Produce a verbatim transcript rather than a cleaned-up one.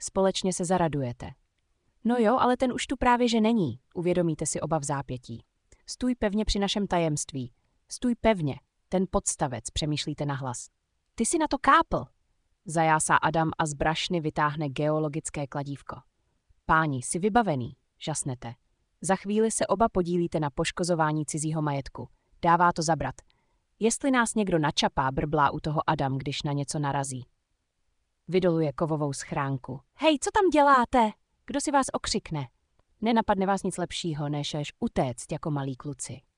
Společně se zaradujete. No jo, ale ten už tu právě že není, uvědomíte si oba v zápětí. Stůj pevně při našem tajemství. Stůj pevně, ten podstavec, přemýšlíte nahlas. Ty si na to kápl, zajásá Adam a z brašny vytáhne geologické kladívko. Páni, jsi vybavený, žasnete. Za chvíli se oba podílíte na poškozování cizího majetku. Dává to zabrat. Jestli nás někdo načapá, brblá u toho Adam, když na něco narazí. Vydoluje kovovou schránku. Hej, co tam děláte? Kdo si vás okřikne? Nenapadne vás nic lepšího, než utéct jako malí kluci.